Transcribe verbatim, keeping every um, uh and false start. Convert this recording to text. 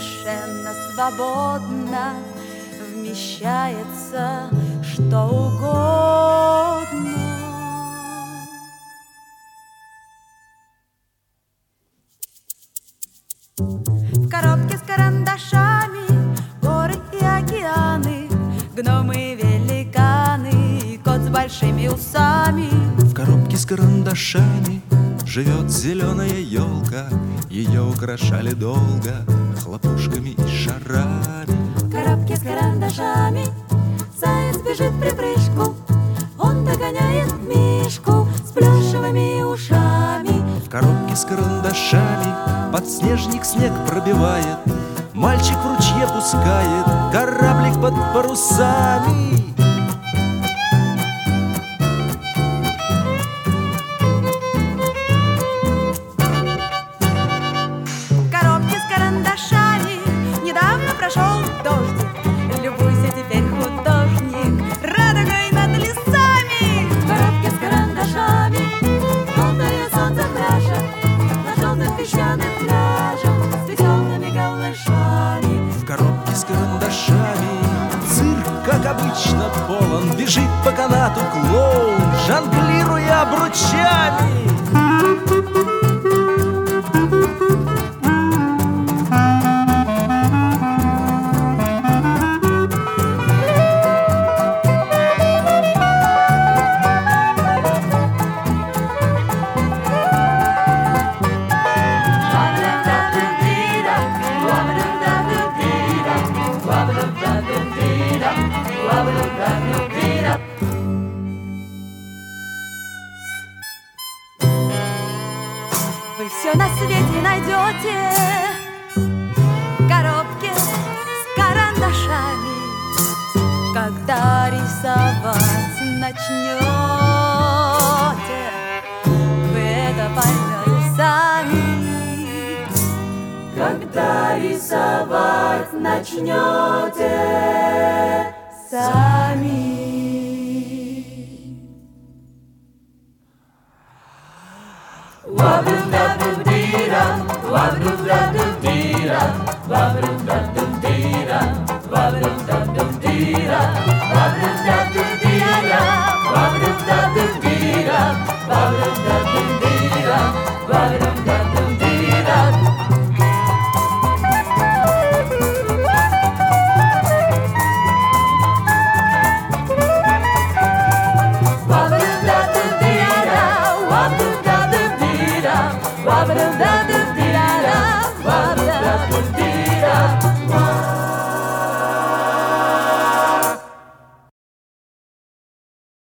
совершенно свободно вмещается что угодно. В коробке с карандашами горы и океаны, гномы и великаны, и кот с большими усами. В коробке с карандашами живет зеленая елка, ее украшали долго хлопушками и шарами. В коробке с карандашами заяц бежит в припрыжку, он догоняет мишку с плюшевыми ушами. В коробке с карандашами подснежник снег пробивает, мальчик в ручье пускает кораблик под парусами. В коробке с карандашами недавно прошел дождик, любуйся теперь, художник, радугой над лесами. В коробке с карандашами желтое солнце пляшет на желтых песчаных пляжах с веселыми голышами. В коробке с карандашами цирк, как обычно, полон. Бежит по канату клоун, жонглируя обручами. Вы все на свете найдете в коробке с карандашами, когда рисовать начнете. Вы это поймете сами, когда рисовать начнете сами. Wa-ba-da-doo-dee-da, wa-ba-da-doo-dee-da, wa-ba-da-doo-dee-da, wa-ba-da-doo-dee-da, wa-ba-da-doo-dee-da.